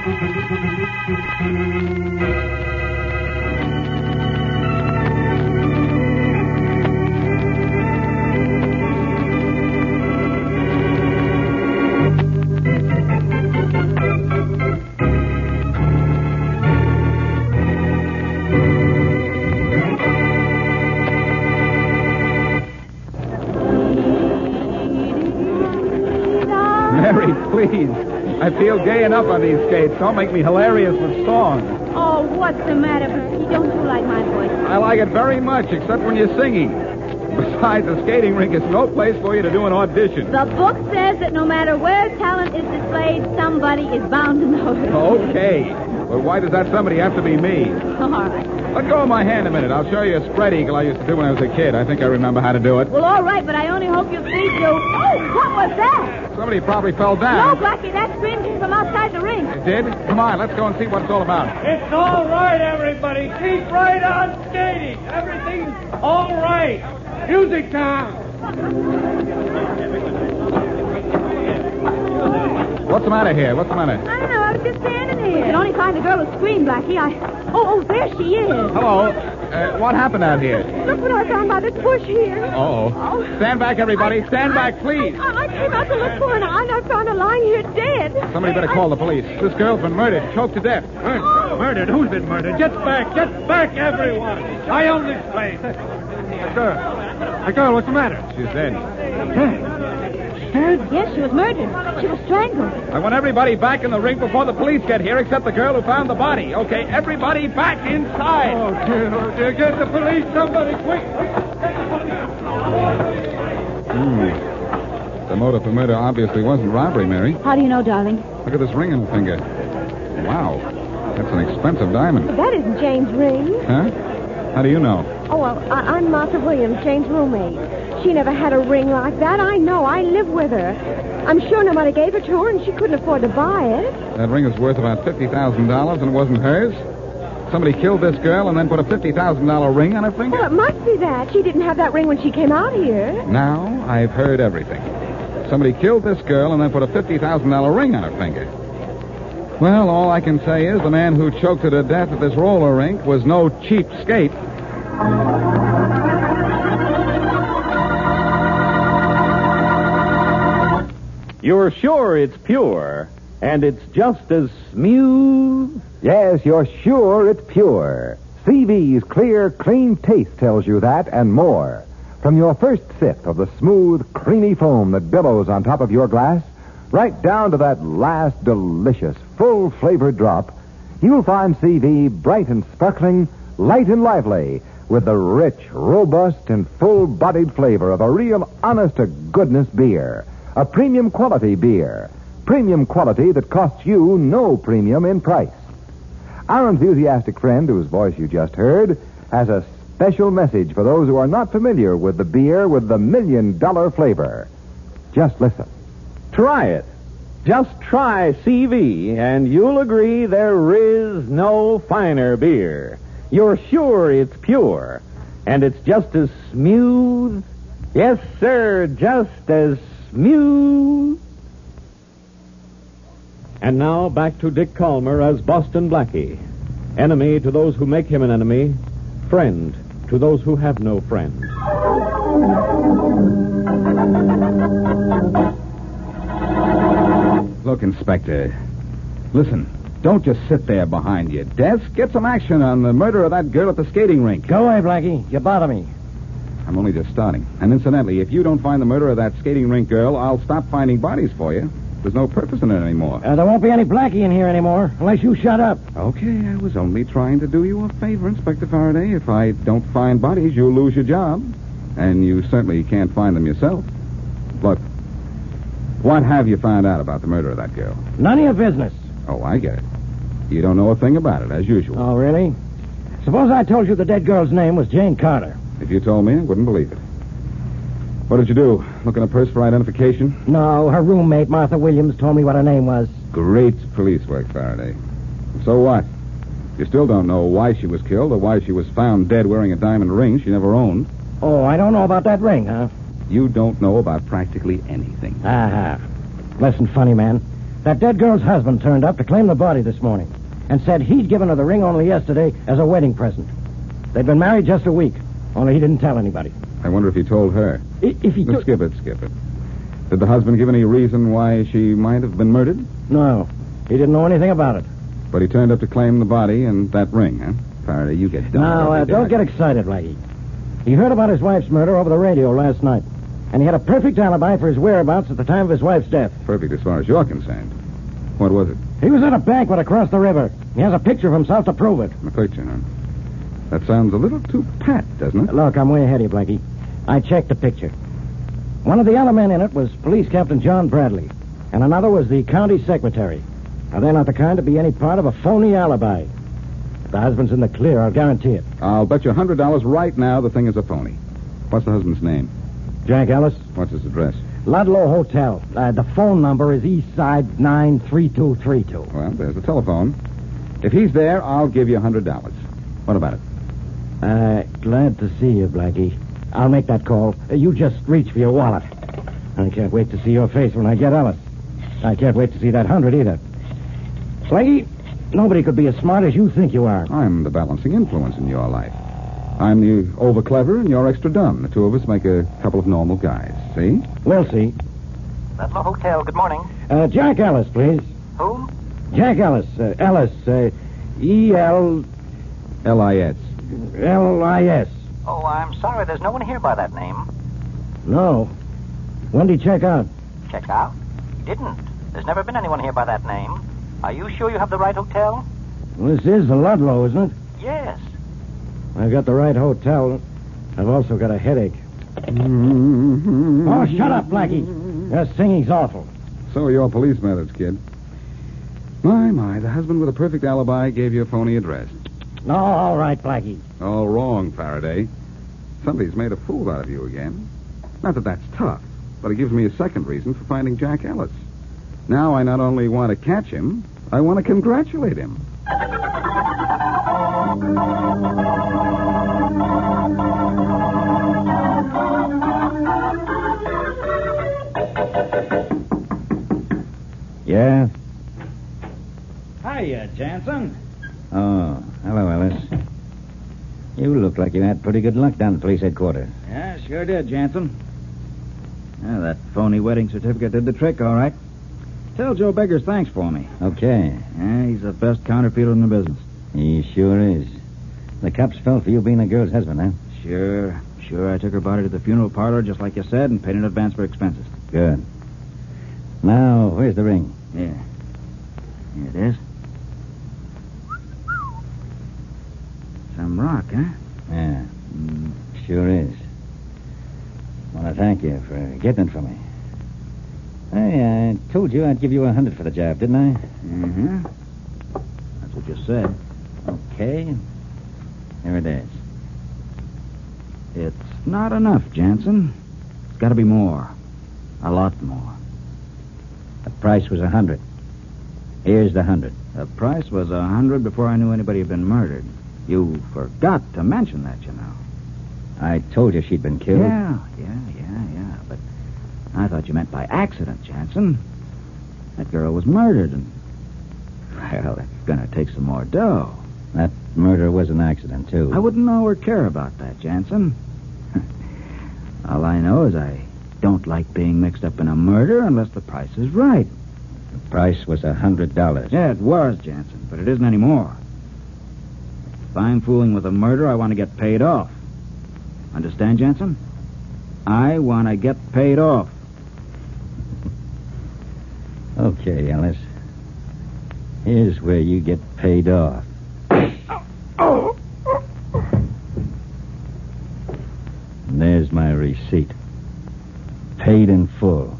Please. I feel gay enough on these skates. Don't make me hilarious with song. Oh, what's the matter, Bertie? Don't you like my voice? I like it very much, except when you're singing. Besides, the skating rink is no place for you to do an audition. The book says that no matter where talent is displayed, somebody is bound to notice. Okay. But why does that somebody have to be me? All right. Let go of my hand a minute. I'll show you a spread eagle I used to do when I was a kid. I think I remember how to do it. Well, all right, but I only hope your feet do. Oh, what was that? Somebody probably fell down. No, Blackie, that scream came from outside the ring. It did? Come on, let's go and see what it's all about. It's all right, everybody. Keep right on skating. Everything's all right. Music time. What's the matter here? What's the matter? I don't know. I was just standing here. I can only find the girl who screamed, Blackie. Oh, there she is. Hello. What happened out here? Look what I found by this bush here. Uh-oh. Stand back, everybody. Stand back, please. I came out to look for her, and I found her lying here dead. Somebody better call the police. This girl's been murdered, choked to death. Murdered? Who's been murdered? Get back, everyone. I own this place. That girl, what's the matter? She's dead. Dead? Yes, she was murdered. She was strangled. I want everybody back in the rink before the police get here, except the girl who found the body. Okay, everybody back inside. Oh, dear. Get the police, somebody, quick. The motive for murder obviously wasn't robbery, Mary. How do you know, darling? Look at this ring on the finger. Wow. That's an expensive diamond. But that isn't Jane's ring. Huh? How do you know? Oh, well, I'm Martha Williams, Jane's roommate. She never had a ring like that. I know. I live with her. I'm sure nobody gave it to her, and she couldn't afford to buy it. That ring is worth about $50,000, and it wasn't hers? Somebody killed this girl and then put a $50,000 ring on her finger? Well, it must be that. She didn't have that ring when she came out here. Now I've heard everything. Somebody killed this girl and then put a $50,000 ring on her finger. Well, all I can say is the man who choked her to death at this roller rink was no cheap skate. You're sure it's pure, and it's just as smooth? Yes, you're sure it's pure. CV's clear, clean taste tells you that and more. From your first sip of the smooth, creamy foam that billows on top of your glass, right down to that last delicious, full-flavored drop, you'll find CV bright and sparkling, light and lively, with the rich, robust, and full-bodied flavor of a real honest-to-goodness beer. A premium quality beer. Premium quality that costs you no premium in price. Our enthusiastic friend, whose voice you just heard, has a special message for those who are not familiar with the beer with the $1 million flavor. Just listen. Try it. Just try CV, and you'll agree there is no finer beer. You're sure it's pure, and it's just as smooth. Yes, sir, just as smooth. And now back to Dick Calmer as Boston Blackie. Enemy to those who make him an enemy. Friend to those who have no friend. Look, Inspector. Listen, don't just sit there behind your desk. Get some action on the murder of that girl at the skating rink. Go away, Blackie. You bother me. I'm only just starting. And incidentally, if you don't find the murder of that skating rink girl, I'll stop finding bodies for you. There's no purpose in it anymore. There won't be any Blackie in here anymore, unless you shut up. Okay, I was only trying to do you a favor, Inspector Faraday. If I don't find bodies, you'll lose your job. And you certainly can't find them yourself. Look, what have you found out about the murder of that girl? None of your business. Oh, I get it. You don't know a thing about it, as usual. Oh, really? Suppose I told you the dead girl's name was Jane Carter. If you told me, I wouldn't believe it. What did you do? Look in her purse for identification? No, her roommate, Martha Williams, told me what her name was. Great police work, Faraday. So what? You still don't know why she was killed or why she was found dead wearing a diamond ring she never owned. Oh, I don't know about that ring, huh? You don't know about practically anything. Aha. Listen, funny man. That dead girl's husband turned up to claim the body this morning and said he'd given her the ring only yesterday as a wedding present. They'd been married just a week, only he didn't tell anybody. I wonder if he told her. If he... Skip it. Did the husband give any reason why she might have been murdered? No, he didn't know anything about it. But he turned up to claim the body and that ring, huh? Faraday, you get done. Now, don't get excited, Blackie. He heard about his wife's murder over the radio last night, and he had a perfect alibi for his whereabouts at the time of his wife's death. Perfect as far as you're concerned. What was it? He was at a banquet across the river. He has a picture of himself to prove it. A picture, huh? That sounds a little too pat, doesn't it? Look, I'm way ahead of you, Blackie. I checked the picture. One of the other men in it was Police Captain John Bradley, and another was the county secretary. Now, they're not the kind to be any part of a phony alibi. The husband's in the clear, I'll guarantee it. I'll bet you $100 right now the thing is a phony. What's the husband's name? Jack Ellis. What's his address? Ludlow Hotel. The phone number is East Side 93232. Well, there's the telephone. If he's there, I'll give you $100. What about it? Glad to see you, Blackie. I'll make that call. You just reach for your wallet. I can't wait to see your face when I get Ellis. I can't wait to see that 100 either. Blackie, nobody could be as smart as you think you are. I'm the balancing influence in your life. I'm the over-clever and you're extra dumb. The two of us make a couple of normal guys. See? We'll see. Ludlow Hotel, good morning. Jack Ellis, please. Who? Jack Ellis. Ellis. E-L... L-I-S. L-I-S. Oh, I'm sorry, there's no one here by that name. No. When did he check out? Check out? He didn't. There's never been anyone here by that name. Are you sure you have the right hotel? Well, this is the Ludlow, isn't it? Yes. I've got the right hotel. I've also got a headache. Oh, shut up, Blackie. Your singing's awful. So are your police methods, kid. My, the husband with a perfect alibi gave you a phony address. No, all right, Blackie. All wrong, Faraday. Somebody's made a fool out of you again. Not that that's tough, but it gives me a second reason for finding Jack Ellis. Now I not only want to catch him, I want to congratulate him. Yeah? Hiya, Jansen. Oh, hello, Ellis. You look like you had pretty good luck down at police headquarters. Yeah, sure did, Jansen. Yeah, that phony wedding certificate did the trick, all right. Tell Joe Beggars thanks for me. Okay. Yeah, he's the best counterfeiter in the business. He sure is. The cops fell for you being a girl's husband, huh? Sure. I took her body to the funeral parlor, just like you said, and paid in advance for expenses. Good. Now, where's the ring? Yeah. Here it is. Some rock, huh? Yeah, sure is. Want to thank you for getting it for me. Hey, I told you I'd give you $100 for the job, didn't I? Mm-hmm. That's what you said. Okay. Here it is. It's not enough, Jansen. It's got to be more. A lot more. The price was $100. Here's the $100. The price was $100 before I knew anybody had been murdered. You forgot to mention that, you know. I told you she'd been killed. Yeah. But I thought you meant by accident, Jansen. That girl was murdered, and... Well, it's gonna take some more dough. That murder was an accident, too. I wouldn't know or care about that, Jansen. All I know is I don't like being mixed up in a murder unless the price is right. The price was $100. Yeah, it was, Jansen, but it isn't anymore. If I'm fooling with a murder, I want to get paid off. Understand, Jansen? I want to get paid off. Okay, Ellis. Here's where you get paid off. And there's my receipt. Paid in full.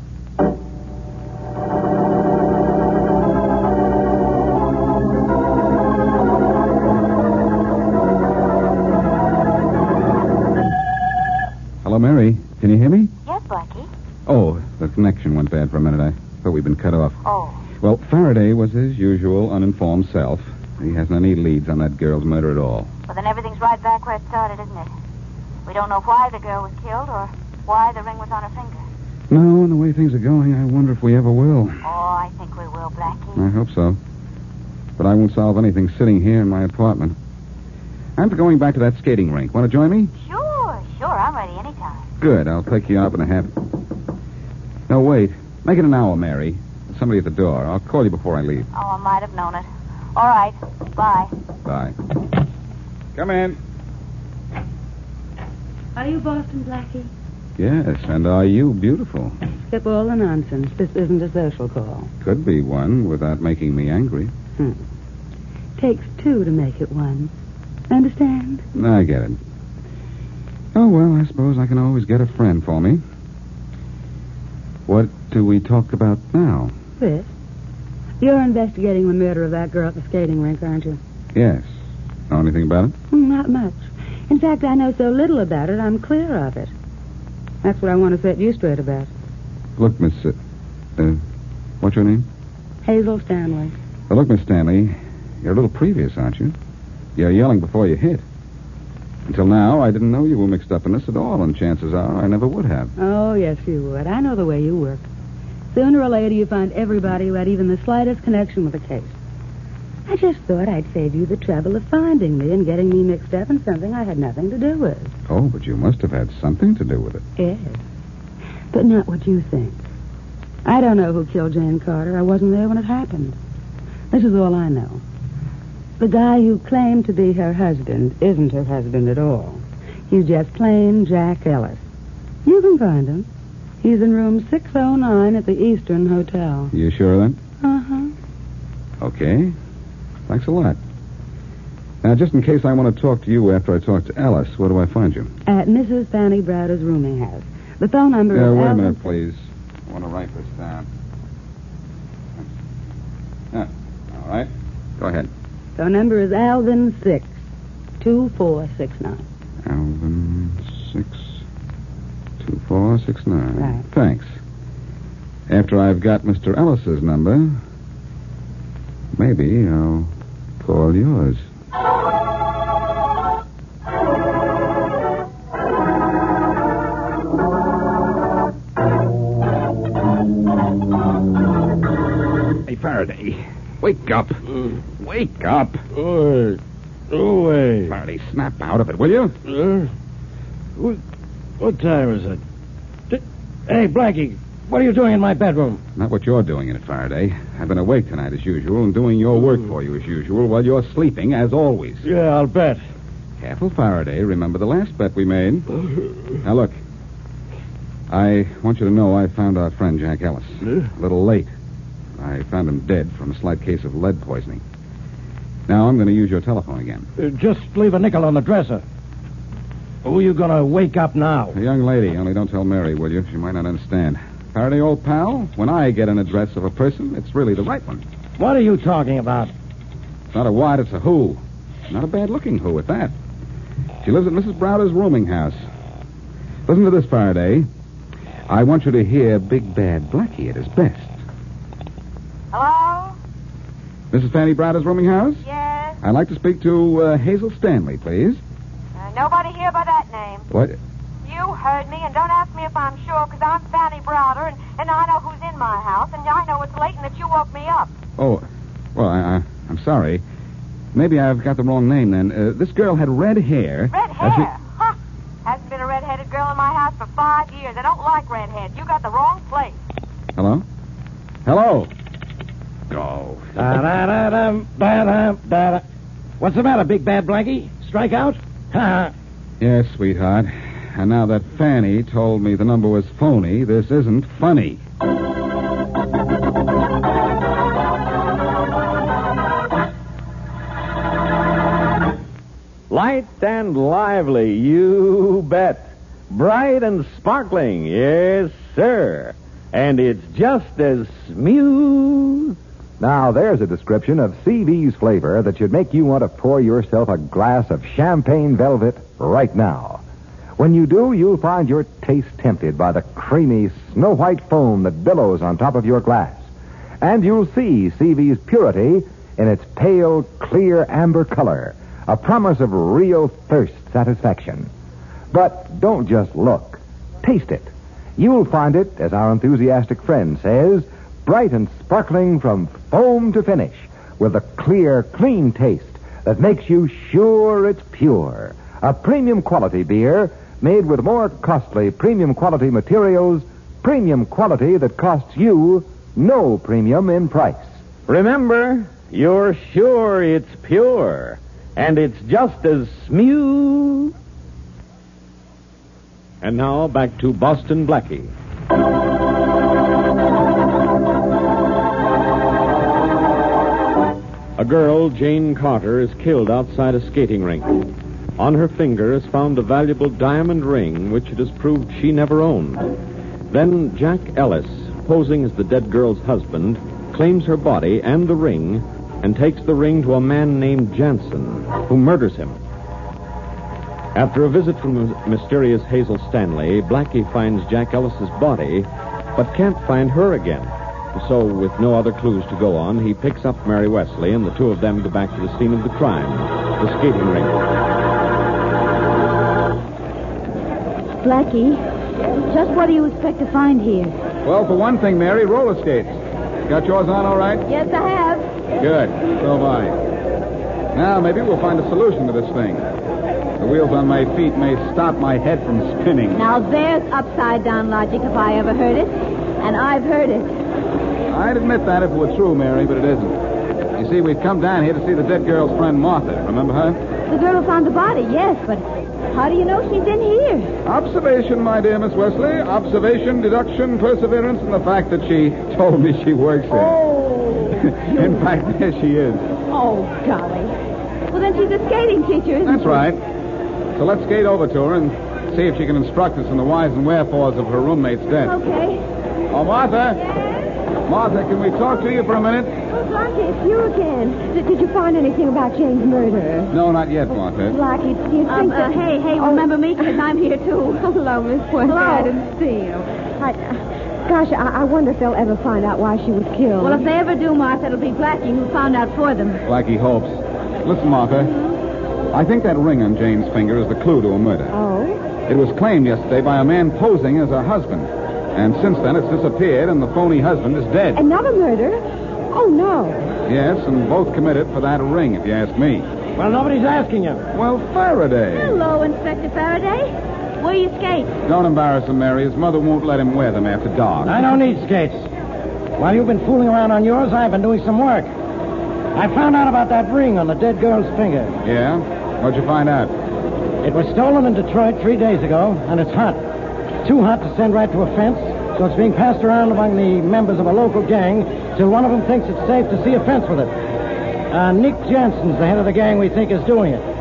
Hello, Mary. Can you hear me? Yes, Blackie. Oh, the connection went bad for a minute. I thought we'd been cut off. Oh. Well, Faraday was his usual uninformed self. He hasn't any leads on that girl's murder at all. Well, then everything's right back where it started, isn't it? We don't know why the girl was killed or why the ring was on her finger. No, and the way things are going, I wonder if we ever will. Oh, I think we will, Blackie. I hope so. But I won't solve anything sitting here in my apartment. I'm going back to that skating rink. Want to join me? Sure. I'm ready anytime. Good. I'll take you out in a half. No, wait. Make it an hour, Mary. There's somebody at the door. I'll call you before I leave. Oh, I might have known it. All right. Bye. Bye. Come in. Are you Boston, Blackie? Yes, and are you beautiful? Skip all the nonsense. This isn't a social call. Could be one without making me angry. Takes two to make it one. Understand? I get it. Oh, well, I suppose I can always get a friend for me. What do we talk about now? This. You're investigating the murder of that girl at the skating rink, aren't you? Yes. Know anything about it? Not much. In fact, I know so little about it, I'm clear of it. That's what I want to set you straight about. Look, Miss... what's your name? Hazel Stanley. Well, look, Miss Stanley, you're a little previous, aren't you? You're yelling before you hit. Until now, I didn't know you were mixed up in this at all, and chances are I never would have. Oh, yes, you would. I know the way you work. Sooner or later, you find everybody who had even the slightest connection with the case. I just thought I'd save you the trouble of finding me and getting me mixed up in something I had nothing to do with. Oh, but you must have had something to do with it. Yes. But not what you think. I don't know who killed Jane Carter. I wasn't there when it happened. This is all I know. The guy who claimed to be her husband isn't her husband at all. He's just plain Jack Ellis. You can find him. He's in room 609 at the Eastern Hotel. You sure of that? Uh-huh. Okay. Thanks a lot. Now, just in case I want to talk to you after I talk to Ellis, where do I find you? At Mrs. Fanny Browder's rooming house. The phone number is... Wait a minute, please. I want to write this down. All right. Go ahead. Phone number is Alvin 6, 2469. Alvin 6, 2469. Right. Thanks. After I've got Mr. Ellis's number, maybe I'll call yours. Hey, Faraday, wake up. Wake up. Go away. Faraday, snap out of it, will you? What time is it? Hey, Blackie, what are you doing in my bedroom? Not what you're doing in it, Faraday. I've been awake tonight as usual and doing your work for you as usual while you're sleeping as always. Yeah, I'll bet. Careful, Faraday. Remember the last bet we made. Now, look. I want you to know I found our friend Jack Ellis. A little late. I found him dead from a slight case of lead poisoning. Now, I'm going to use your telephone again. Just leave a nickel on the dresser. Who are you going to wake up now? A young lady. Only don't tell Mary, will you? She might not understand. Faraday, old pal, when I get an address of a person, it's really the right one. What are you talking about? It's not a what, it's a who. Not a bad-looking who at that. She lives at Mrs. Browder's rooming house. Listen to this, Faraday. I want you to hear Big Bad Blackie at his best. Hello? Mrs. Fanny Browder's rooming house? Yes? I'd like to speak to Hazel Stanley, please. Nobody here by that name. What? You heard me, and don't ask me if I'm sure, because I'm Fanny Browder, and I know who's in my house, and I know it's late and that you woke me up. Oh, well, I'm sorry. Maybe I've got the wrong name then. This girl had red hair. Red hair? Huh. Hasn't been a red-headed girl in my house for 5 years. I don't like redheads. You got the wrong place. Hello? Hello? Go. What's the matter, Big Bad Blackie? Strike out? Yes, sweetheart. And now that Fanny told me the number was phony, this isn't funny. Light and lively, you bet. Bright and sparkling, yes, sir. And it's just as smooth. Now, there's a description of CV's flavor that should make you want to pour yourself a glass of champagne velvet right now. When you do, you'll find your taste tempted by the creamy, snow-white foam that billows on top of your glass. And you'll see CV's purity in its pale, clear amber color, a promise of real thirst satisfaction. But don't just look. Taste it. You'll find it, as our enthusiastic friend says, bright and sparkling from foam to finish, with a clear, clean taste that makes you sure it's pure. A premium quality beer made with more costly premium quality materials, premium quality that costs you no premium in price. Remember, you're sure it's pure, and it's just as smooth. And now back to Boston Blackie. A girl, Jane Carter, is killed outside a skating rink. On her finger is found a valuable diamond ring, which it is proved she never owned. Then Jack Ellis, posing as the dead girl's husband, claims her body and the ring and takes the ring to a man named Jansen, who murders him. After a visit from the mysterious Hazel Stanley, Blackie finds Jack Ellis's body, but can't find her again. So, with no other clues to go on, he picks up Mary Wesley, and the two of them go back to the scene of the crime, the skating rink. Blackie, just what do you expect to find here? Well, for one thing, Mary, roller skates. Got yours on all right? Yes, I have. Good. So have I. Now, maybe we'll find a solution to this thing. The wheels on my feet may stop my head from spinning. Now, there's upside-down logic if I ever heard it. And I've heard it. I'd admit that if it were true, Mary, but it isn't. You see, we've come down here to see the dead girl's friend, Martha. Remember her? The girl who found the body, yes, but how do you know she's in here? Observation, my dear Miss Wesley. Observation, deduction, perseverance, and the fact that she told me she works here. Oh. In fact, there she is. Oh, golly. Well, then she's a skating teacher, isn't That's she? right. So let's skate over to her and see if she can instruct us in the whys and wherefores of her roommate's death. Okay. Oh, Martha. Yes? Martha, can we talk to you for a minute? Oh, Blackie, it's you again. Did you find anything about Jane's murder? No, not yet, Martha. Blackie, do you think that... Hey, remember me? Because I'm here, too. Hello, Miss Wesley. Hello. I didn't see you. Gosh, I wonder if they'll ever find out why she was killed. Well, if they ever do, Martha, it'll be Blackie who found out for them. Blackie hopes. Listen, Martha. I think that ring on Jane's finger is the clue to a murder. Oh? It was claimed yesterday by a man posing as her husband. And since then, it's disappeared, and the phony husband is dead. Another murder? Oh, no. Yes, and both committed for that ring, if you ask me. Well, nobody's asking you. Well, Faraday. Hello, Inspector Faraday. Where you skate? Don't embarrass him, Mary. His mother won't let him wear them after dark. I don't need skates. While you've been fooling around on yours, I've been doing some work. I found out about that ring on the dead girl's finger. Yeah? What'd you find out? It was stolen in Detroit 3 days ago, and it's hot. Too hot to send right to a fence, so it's being passed around among the members of a local gang till one of them thinks it's safe to see a fence with it. Nick Jansen's the head of the gang we think is doing it.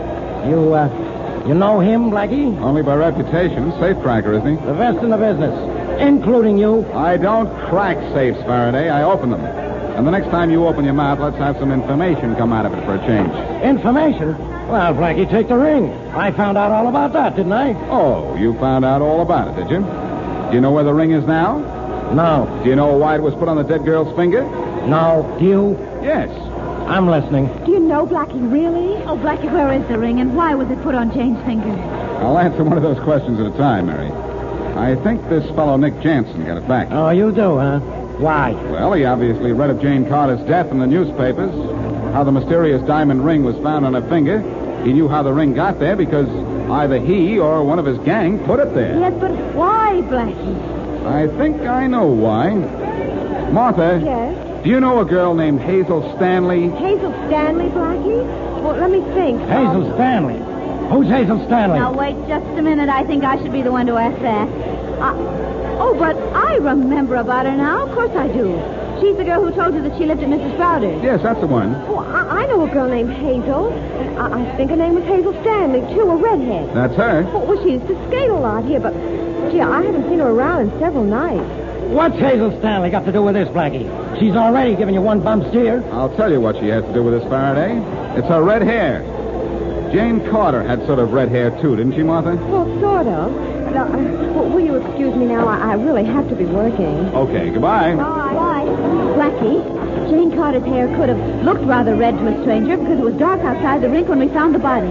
You know him, Blackie? Only by reputation. Safecracker, isn't he? The best in the business, including you. I don't crack safes, Faraday. I open them. And the next time you open your mouth, let's have some information come out of it for a change. Information? Well, Blackie, take the ring. I found out all about that, didn't I? Oh, you found out all about it, did you? Do you know where the ring is now? No. Do you know why it was put on the dead girl's finger? No. Do you? Yes. I'm listening. Do you know, Blackie, really? Oh, Blackie, where is the ring, and why was it put on Jane's finger? I'll answer one of those questions at a time, Mary. I think this fellow Nick Jansen got it back. Oh, you do, huh? Why? Well, he obviously read of Jane Carter's death in the newspapers, how the mysterious diamond ring was found on her finger. He knew how the ring got there because either he or one of his gang put it there. Yes, but why, Blackie? I think I know why. Martha. Yes? Do you know a girl named Hazel Stanley? Hazel Stanley, Blackie? Well, let me think. Hazel Stanley. Who's Hazel Stanley? Now, wait just a minute. I think I should be the one to ask that. Oh, but I remember about her now. Of course I do. She's the girl who told you that she lived at Mrs. Crowder's. Yes, that's the one. Oh, I know a girl named Hazel. And I think her name was Hazel Stanley, too, a redhead. That's her. Well, she used to skate a lot here, but, gee, I haven't seen her around in several nights. What's Hazel Stanley got to do with this, Blackie? She's already given you one bum steer. I'll tell you what she has to do with this, Faraday. It's her red hair. Jane Carter had sort of red hair, too, didn't she, Martha? Well, sort of. Now, will you excuse me now? I really have to be working. Okay, goodbye. Bye. Blackie, Jane Carter's hair could have looked rather red to a stranger because it was dark outside the rink when we found the body.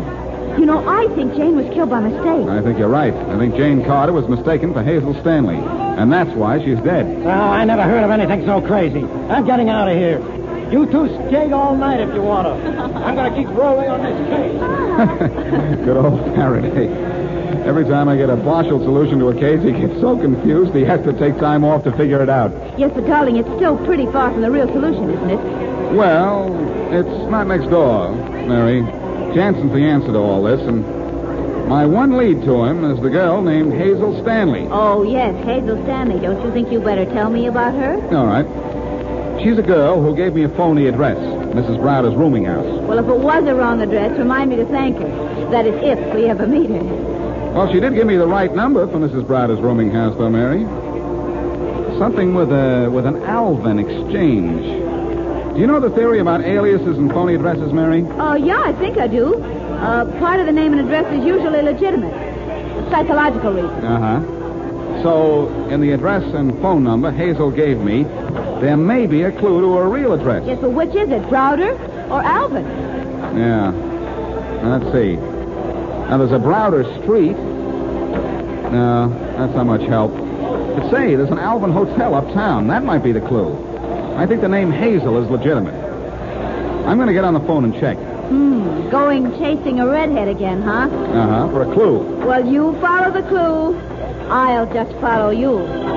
You know, I think Jane was killed by mistake. I think you're right. I think Jane Carter was mistaken for Hazel Stanley. And that's why she's dead. Well, I never heard of anything so crazy. I'm getting out of here. You two skate all night if you want to. I'm going to keep rolling on this case. Good old Faraday. Every time I get a partial solution to a case, he gets so confused he has to take time off to figure it out. Yes, but darling, it's still pretty far from the real solution, isn't it? Well, it's not next door, Mary. Jansen's the answer to all this, and my one lead to him is the girl named Hazel Stanley. Oh, yes, Hazel Stanley. Don't you think you better tell me about her? All right. She's a girl who gave me a phony address, Mrs. Browder's rooming house. Well, if it was a wrong address, remind me to thank her. That is, if we ever meet her. Well, she did give me the right number for Mrs. Browder's rooming house, though, Mary. Something with an Alvin exchange. Do you know the theory about aliases and phony addresses, Mary? Oh, yeah, I think I do. Part of the name and address is usually legitimate. Psychological reasons. Uh-huh. So, in the address and phone number Hazel gave me, there may be a clue to her real address. Yes, but which is it, Browder or Alvin? Yeah. Let's see. Now, there's a Browder Street. No, that's not much help. But say, there's an Alvin Hotel uptown. That might be the clue. I think the name Hazel is legitimate. I'm going to get on the phone and check. Going chasing a redhead again, huh? Uh-huh, for a clue. Well, you follow the clue. I'll just follow you.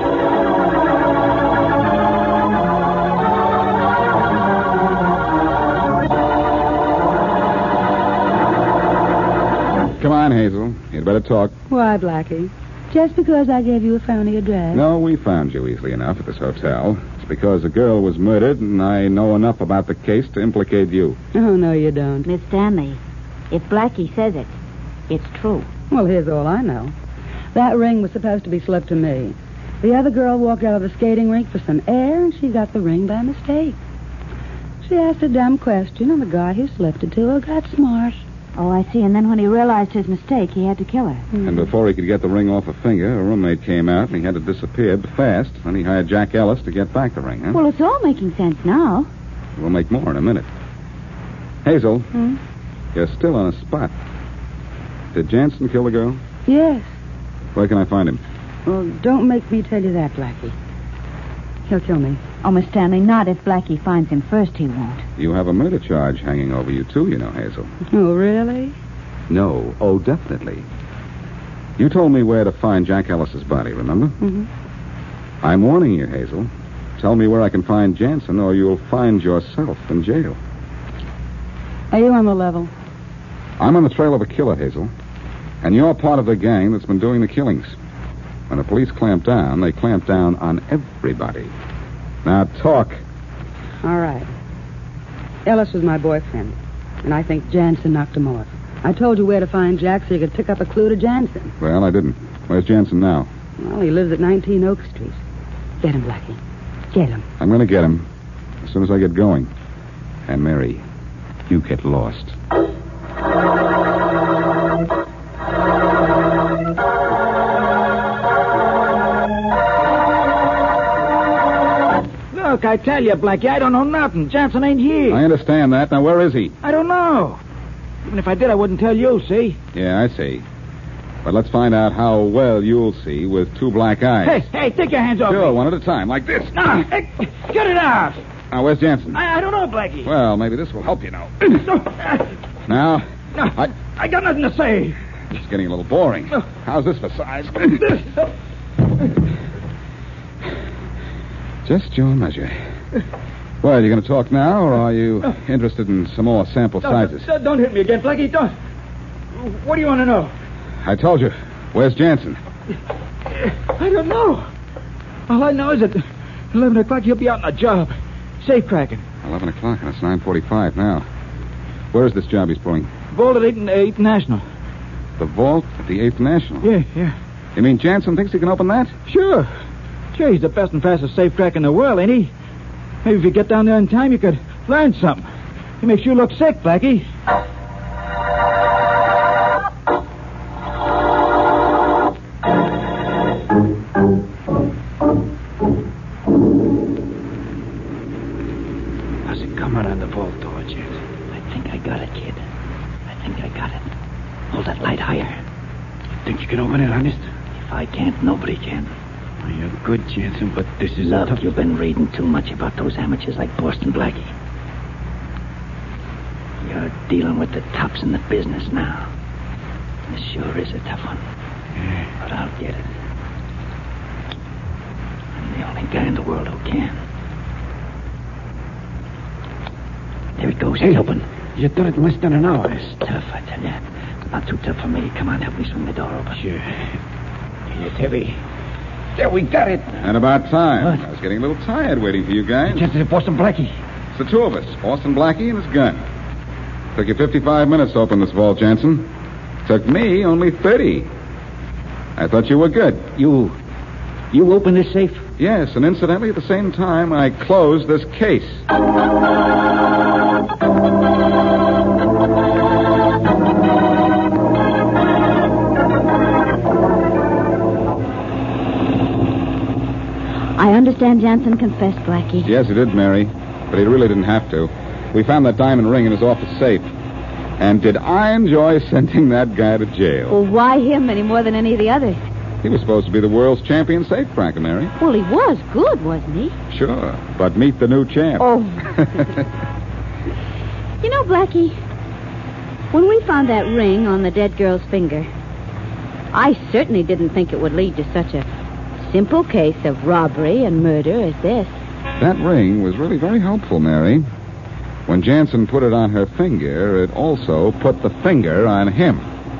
Come on, Hazel. You'd better talk. Why, Blackie? Just because I gave you a phony address? No, we found you easily enough at this hotel. It's because a girl was murdered, and I know enough about the case to implicate you. Oh, no, you don't. Miss Stanley, if Blackie says it, it's true. Well, here's all I know. That ring was supposed to be slipped to me. The other girl walked out of the skating rink for some air, and she got the ring by mistake. She asked a dumb question, and the guy who slipped it to her got smart. Oh, I see. And then when he realized his mistake, he had to kill her. And before he could get the ring off her finger, her roommate came out, and he had to disappear fast. Then he hired Jack Ellis to get back the ring, huh? Well, it's all making sense now. We'll make more in a minute. Hazel, you're still on a spot. Did Jansen kill the girl? Yes. Where can I find him? Well, don't make me tell you that, Blackie. He'll kill me. Oh, Miss Stanley, not if Blackie finds him first, he won't. You have a murder charge hanging over you, too, you know, Hazel. Oh, really? No. Oh, definitely. You told me where to find Jack Ellis's body, remember? Mm-hmm. I'm warning you, Hazel. Tell me where I can find Jansen, or you'll find yourself in jail. Are you on the level? I'm on the trail of a killer, Hazel. And you're part of the gang that's been doing the killings. When the police clamp down, they clamp down on everybody. Now, talk. All right. Ellis was my boyfriend, and I think Jansen knocked him off. I told you where to find Jack so you could pick up a clue to Jansen. Well, I didn't. Where's Jansen now? Well, he lives at 19 Oak Street. Get him, Blackie. Get him. I'm going to get him as soon as I get going. And, Mary, you get lost. Look, I tell you, Blackie, I don't know nothing. Jansen ain't here. I understand that. Now, where is he? I don't know. Even if I did, I wouldn't tell you, see? Yeah, I see. But let's find out how well you'll see with two black eyes. Hey, take your hands off me. Sure, one at a time, like this. No, hey, get it out. Now, where's Jansen? I don't know, Blackie. Well, maybe this will help you now. Now, I got nothing to say. It's getting a little boring. How's this for size? Just your measure. Well, are you going to talk now, or are you interested in some more sample sizes? Don't hit me again, Blackie. Don't. What do you want to know? I told you. Where's Jansen? I don't know. All I know is that 11 o'clock he'll be out on a job. Safe cracking. 11 o'clock, and it's 9:45 now. Where is this job he's pulling? Vault at 8th National. The vault at the 8th National? Yeah. You mean Jansen thinks he can open that? Sure, he's the best and fastest safe crack in the world, ain't he? Maybe if you get down there in time, you could learn something. He makes you look sick, Blackie. How's it coming on the vault door, Jack? I think I got it, kid. I think I got it. Hold that light higher. Think you can open it, honest? If I can't, nobody can. Well, you're good, Jansen, but this is Look, a tough... you've been reading too much about those amateurs like Boston Blackie. You're dealing with the tops in the business now. This sure is a tough one. Yeah. But I'll get it. I'm the only guy in the world who can. There it goes. It's open. You done it in less than an hour. It's tough, I tell you. Not too tough for me. Come on, help me swing the door open. Sure. It's heavy. There, we got it. And about time. What? I was getting a little tired waiting for you guys. Just as Boston Blackie. It's the two of us, Boston Blackie and his gun. Took you 55 minutes to open this vault, Jansen. Took me only 30. I thought you were good. You opened this safe? Yes, and incidentally, at the same time, I closed this case. I understand Jansen confessed, Blackie. Yes, he did, Mary. But he really didn't have to. We found that diamond ring in his office safe. And did I enjoy sending that guy to jail? Well, why him any more than any of the others? He was supposed to be the world's champion safe cracker, Mary. Well, he was good, wasn't he? Sure, but meet the new champ. Oh. You know, Blackie, when we found that ring on the dead girl's finger, I certainly didn't think it would lead to such a simple case of robbery and murder as this. That ring was really very helpful, Mary. When Jansen put it on her finger, it also put the finger on him.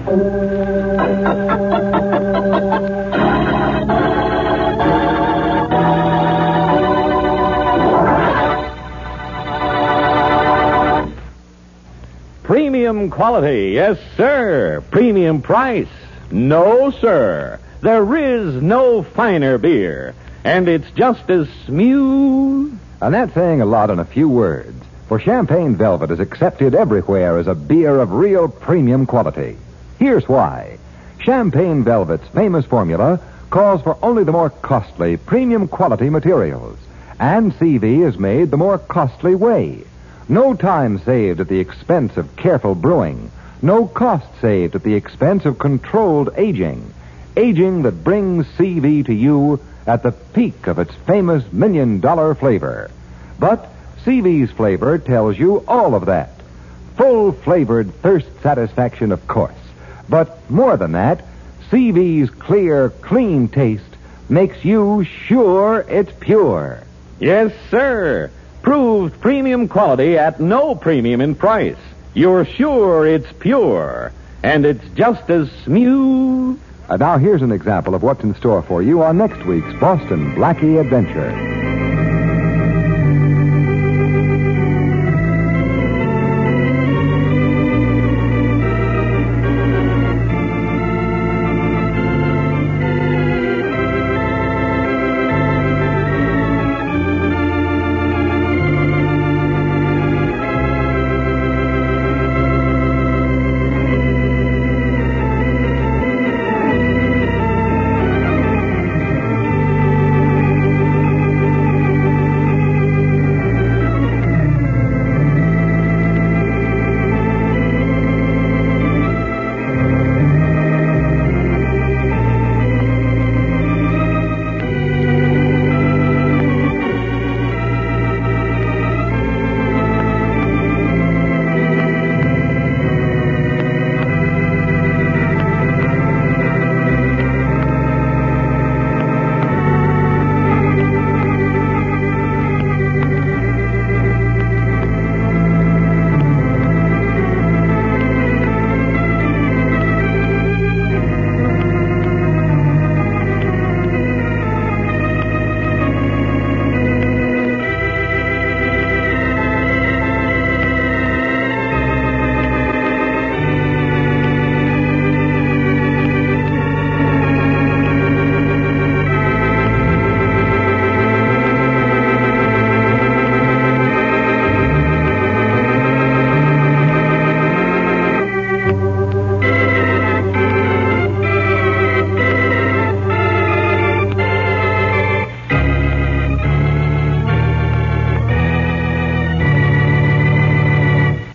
Premium quality, yes, sir. Premium price, no, sir. There is no finer beer, and it's just as smooth. And that's saying a lot in a few words. For Champagne Velvet is accepted everywhere as a beer of real premium quality. Here's why. Champagne Velvet's famous formula calls for only the more costly premium quality materials. And CV is made the more costly way. No time saved at the expense of careful brewing. No cost saved at the expense of controlled aging. Aging that brings CV to you at the peak of its famous $1 million flavor. But CV's flavor tells you all of that. Full-flavored thirst satisfaction, of course. But more than that, CV's clear, clean taste makes you sure it's pure. Yes, sir. Proved premium quality at no premium in price. You're sure it's pure. And it's just as smooth. Now here's an example of what's in store for you on next week's Boston Blackie Adventure.